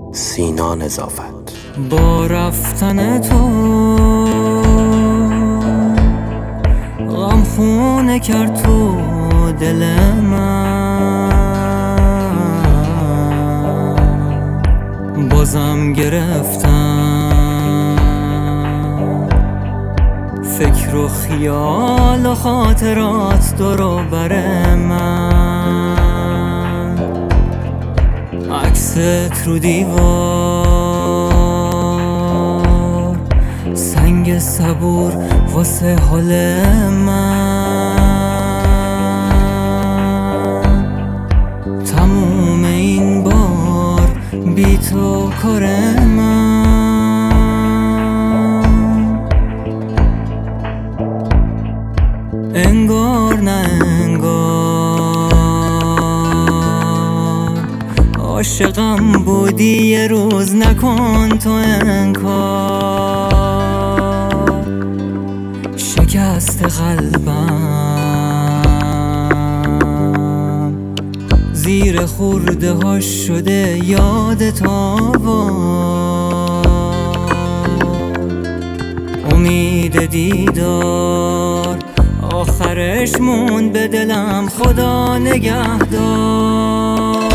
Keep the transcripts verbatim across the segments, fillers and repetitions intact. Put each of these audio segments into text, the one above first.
سینا نظافت. با رفتن تو غم خونه کرد تو دل من، بازم گرفتم فکر و خیال و خاطرات دور بر من، عکست رو دیوار سنگ صبور واسه حال من، تموم این بار بی تو کار من، انگار نه انگار عاشقم بودی یه روز نکن تو انکار، شکست قلبم زیر خورده ها شده یادت آوار، امید دیدار آخرش موند به دلم خدا نگهدار.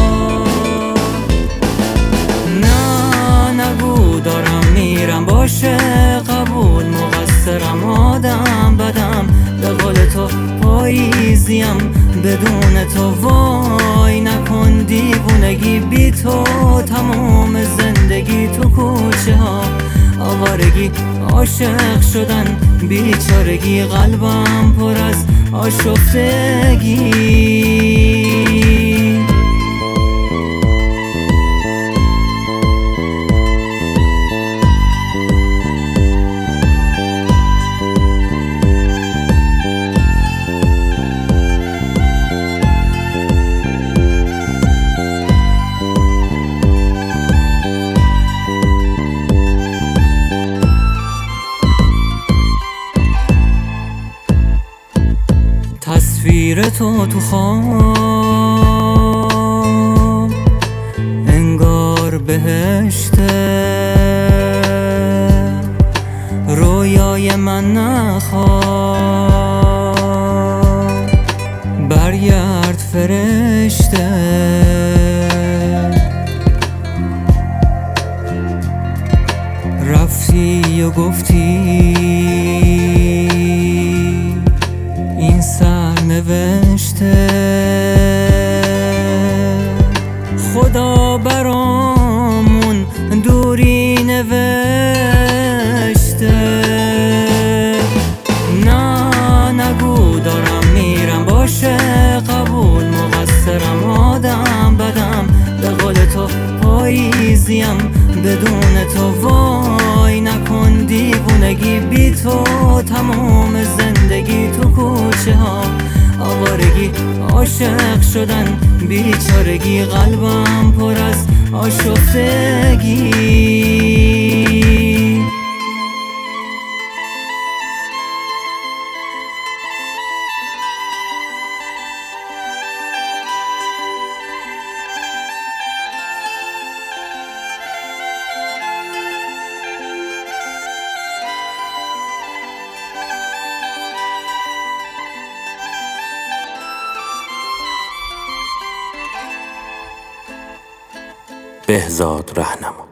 دارم میرم باشه قبول، مقصرم آدم بدم به قول تو پاییزیم بدون تو، وای نکن دیوونگی بی تو، تمام زندگی تو کوچه ها آوارگی، عاشق شدن بیچارگی، قلبم پر از آشفتگی. تصویر تو تو خواب انگار بهشته، رویای من نخواب برگرد فرشته، رفتی و گفتی این سرنوشته، خدا برامون دوری نوشته. نه نگو دارم میرم باشه قبول، مقصرم آدم بدم به قول تو پاییزیم بدون تو، وای نکن دیوونگی بی تو، تمام زندگی تو کوچه ها آوارگی، عاشق شدن بیچارگی، قلبم پر از آشفتگی. بهزاد رهنما.